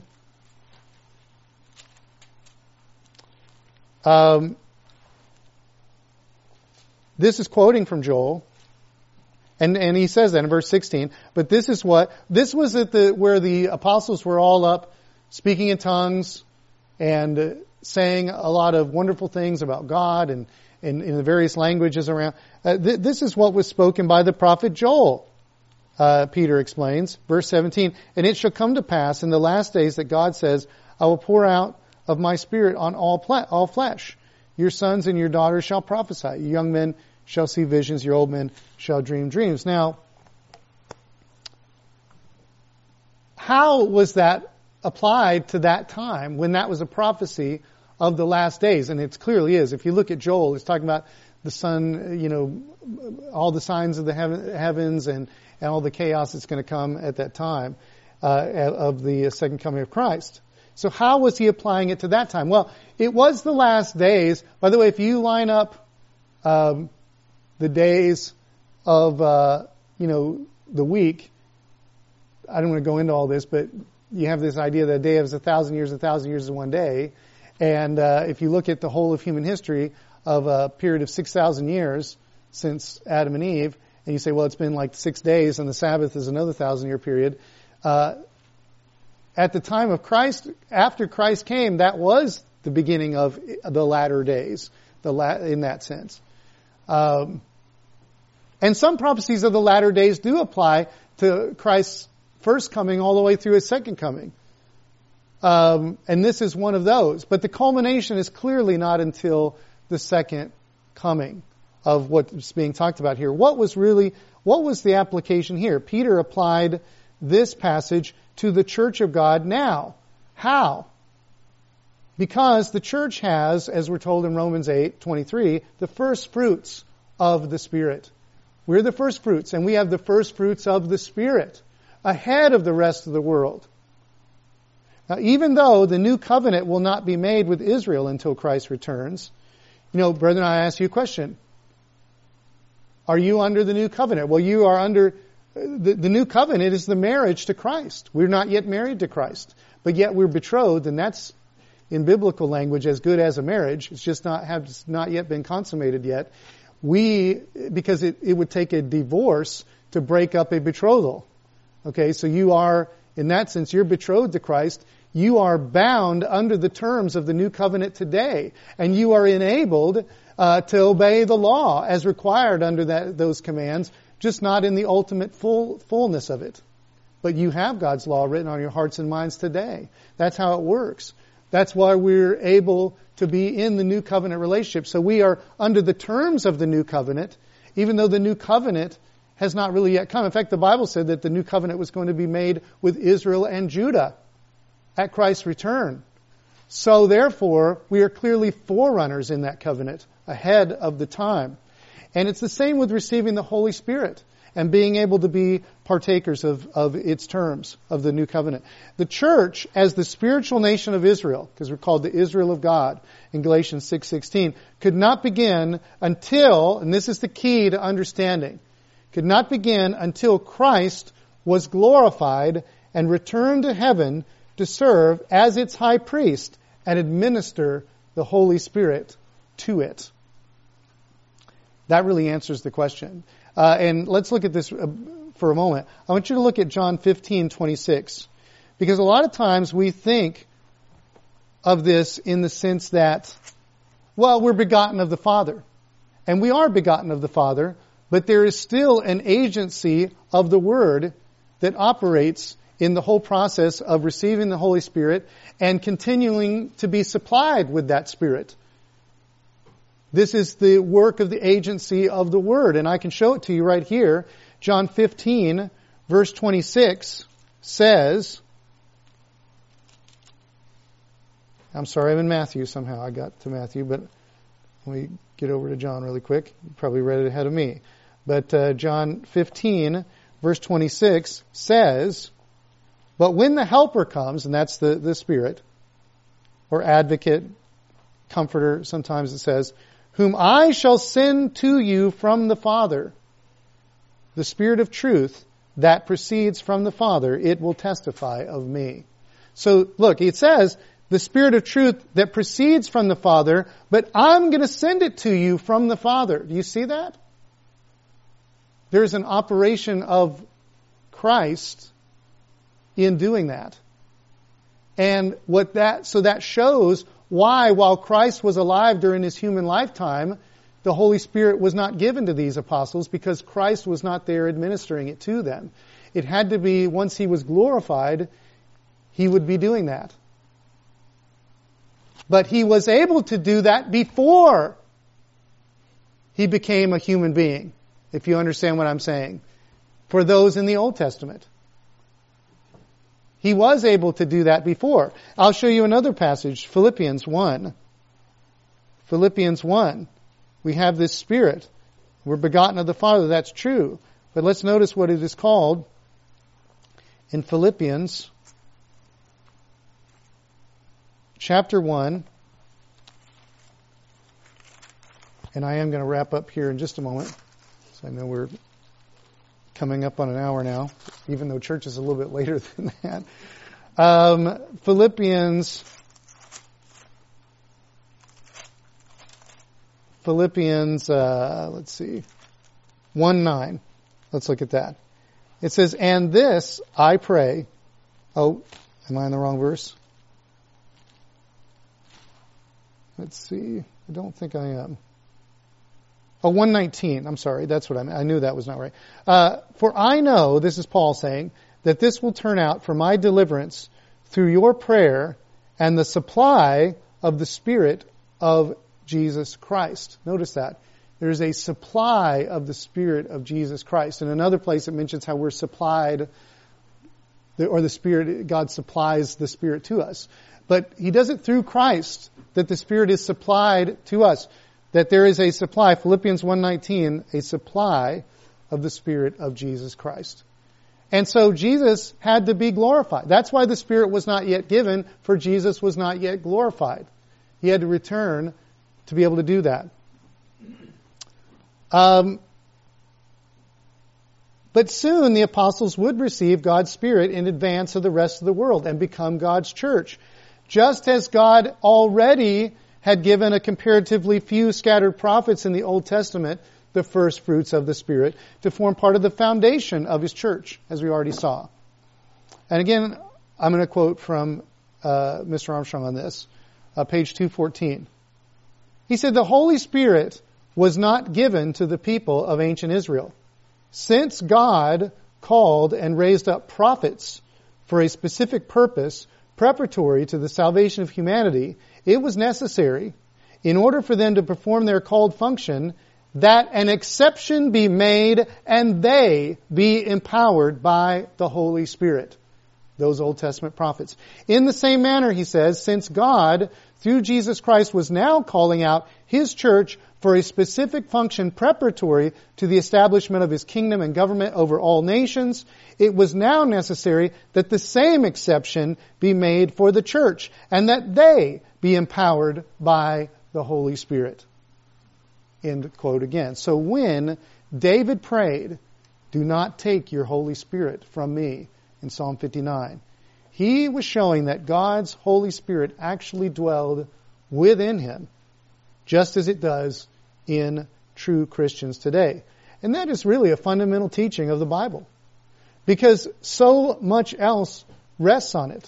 this is quoting from Joel, and he says that in verse 16. But this was where the apostles were all up speaking in tongues and saying a lot of wonderful things about God and in the various languages around. This is what was spoken by the prophet Joel, Peter explains. Verse 17, and it shall come to pass in the last days that God says, I will pour out of my Spirit on all flesh. Your sons and your daughters shall prophesy. Your young men shall see visions. Your old men shall dream dreams. Now, how was that applied to that time when that was a prophecy of the last days? And it clearly is. If you look at Joel, it's talking about the sun, all the signs of the heavens and all the chaos that's going to come at that time of the second coming of Christ. So how was he applying it to that time? Well, it was the last days. By the way, if you line up the days of the week, I don't want to go into all this, but you have this idea that a day is 1,000 years, 1,000 years is one day. And if you look at the whole of human history of a period of 6,000 years since Adam and Eve, and you say, well, it's been like 6 days and the Sabbath is another 1,000-year period. At the time of Christ, after Christ came, that was the beginning of the latter days, in that sense. And some prophecies of the latter days do apply to Christ's first coming all the way through his second coming. And this is one of those. But the culmination is clearly not until the second coming of what's being talked about here. What was the application here? Peter applied this passage to the church of God now. How? Because the church has, as we're told in Romans 8:23, the first fruits of the Spirit. We're the first fruits, and we have the first fruits of the Spirit ahead of the rest of the world. Now, even though the new covenant will not be made with Israel until Christ returns, brethren, I ask you a question. Are you under the new covenant? Well, you are under the new covenant is the marriage to Christ. We're not yet married to Christ, but yet we're betrothed, and that's in biblical language as good as a marriage. It's just not yet been consummated yet. Because it would take a divorce to break up a betrothal. Okay, so you are, in that sense, you're betrothed to Christ. You are bound under the terms of the new covenant today, and you are enabled to obey the law as required under those commands, just not in the ultimate fullness of it. But you have God's law written on your hearts and minds today. That's how it works. That's why we're able to be in the new covenant relationship. So we are under the terms of the new covenant, even though the new covenant has not really yet come. In fact, the Bible said that the new covenant was going to be made with Israel and Judah at Christ's return. So therefore, we are clearly forerunners in that covenant ahead of the time. And it's the same with receiving the Holy Spirit and being able to be partakers of its terms of the new covenant. The church, as the spiritual nation of Israel, because we're called the Israel of God in Galatians 6:16, could not begin until, and this is the key to understanding, could not begin until Christ was glorified and returned to heaven to serve as its high priest and administer the Holy Spirit to it. That really answers the question. And let's look at this for a moment. I want you to look at John 15:26. Because a lot of times we think of this in the sense that, well, we're begotten of the Father. And we are begotten of the Father, but there is still an agency of the Word that operates in the whole process of receiving the Holy Spirit and continuing to be supplied with that Spirit. This is the work of the agency of the Word, and I can show it to you right here. John 15, verse 26 says, I'm sorry, I'm in Matthew somehow. I got to Matthew, but let me get over to John really quick. You probably read it ahead of me. But John 15, verse 26 says, but when the Helper comes, and that's the Spirit, or Advocate, Comforter, sometimes it says, whom I shall send to you from the Father, the Spirit of truth that proceeds from the Father, it will testify of me. So look, it says, the Spirit of truth that proceeds from the Father, but I'm going to send it to you from the Father. Do you see that? There's an operation of Christ in doing that. And so that shows why, while Christ was alive during his human lifetime, the Holy Spirit was not given to these apostles, because Christ was not there administering it to them. It had to be, once he was glorified, he would be doing that. But he was able to do that before he became a human being, if you understand what I'm saying, for those in the Old Testament. He was able to do that before. I'll show you another passage, Philippians 1. Philippians 1. We have this Spirit. We're begotten of the Father. That's true. But let's notice what it is called in Philippians chapter 1. And I am going to wrap up here in just a moment. So I know we're coming up on an hour now, even though church is a little bit later than that. Philippians, let's see, 1:9. Let's look at that. It says, "And this I pray." Oh, am I in the wrong verse? Let's see. I don't think I am. Oh, 1:19. I'm sorry. That's what I meant. I knew that was not right. "For I know," this is Paul saying, "that this will turn out for my deliverance through your prayer and the supply of the Spirit of Jesus Christ." Notice that. There's a supply of the Spirit of Jesus Christ. In another place it mentions how we're supplied, or the Spirit, God supplies the Spirit to us. But he does it through Christ, that the Spirit is supplied to us. That there is a supply, Philippians 1:19, a supply of the Spirit of Jesus Christ. And so Jesus had to be glorified. That's why the Spirit was not yet given, for Jesus was not yet glorified. He had to return to be able to do that. But soon the apostles would receive God's Spirit in advance of the rest of the world and become God's church. Just as God already had given a comparatively few scattered prophets in the Old Testament the first fruits of the Spirit to form part of the foundation of his church, as we already saw. And again, I'm going to quote from Mr. Armstrong on this, page 214. He said, "The Holy Spirit was not given to the people of ancient Israel. Since God called and raised up prophets for a specific purpose, preparatory to the salvation of humanity, it was necessary, in order for them to perform their called function, that an exception be made and they be empowered by the Holy Spirit." Those Old Testament prophets. "In the same manner," he says, "since God, through Jesus Christ, was now calling out his church for a specific function preparatory to the establishment of his kingdom and government over all nations, it was now necessary that the same exception be made for the church, and that they be empowered by the Holy Spirit." End quote again. So when David prayed, "Do not take your Holy Spirit from me," in Psalm 59, he was showing that God's Holy Spirit actually dwelled within him, just as it does in true Christians today. And that is really a fundamental teaching of the Bible, because so much else rests on it.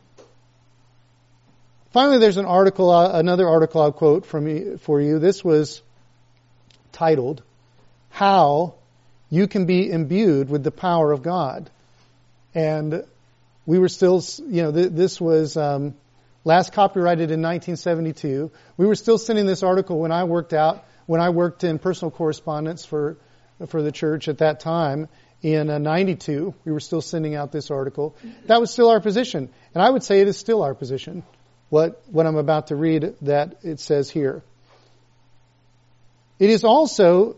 Finally, there's another article I'll quote for you. This was titled, "How You Can Be Imbued with the Power of God." And we were still, this was last copyrighted in 1972. We were still sending this article when I worked in personal correspondence for the church at that time in 92. We were still sending out this article. That was still our position. And I would say it is still our position. What I'm about to read that it says here. It is also,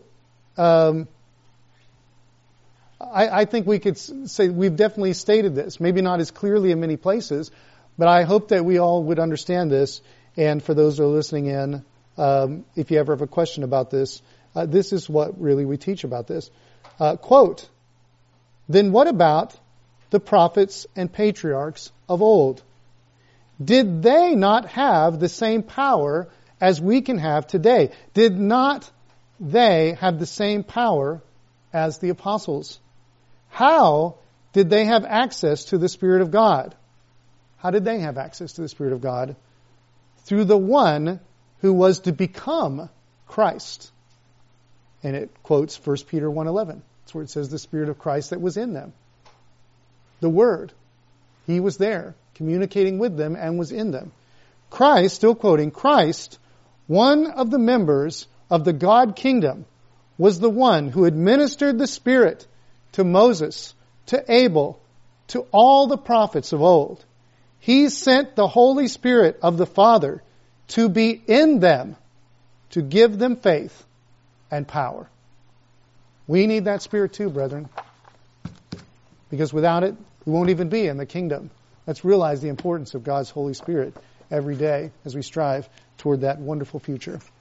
I think we could say we've definitely stated this, maybe not as clearly in many places, but I hope that we all would understand this. And for those who are listening in, if you ever have a question about this, this is what really we teach about this. Quote, "Then what about the prophets and patriarchs of old? Did they not have the same power as we can have today? Did not they have the same power as the apostles? How did they have access to the Spirit of God? How did they have access to the Spirit of God? Through the one who was to become Christ. And it quotes 1 Peter 1:11. That's where it says the Spirit of Christ that was in them. The Word. He was there, communicating with them and was in them. Christ, still quoting, Christ, one of the members of the God kingdom, was the one who administered the Spirit to Moses, to Abel, to all the prophets of old. He sent the Holy Spirit of the Father to be in them, to give them faith and power. We need that Spirit too, brethren. Because without it, we won't even be in the kingdom. Let's realize the importance of God's Holy Spirit every day as we strive toward that wonderful future.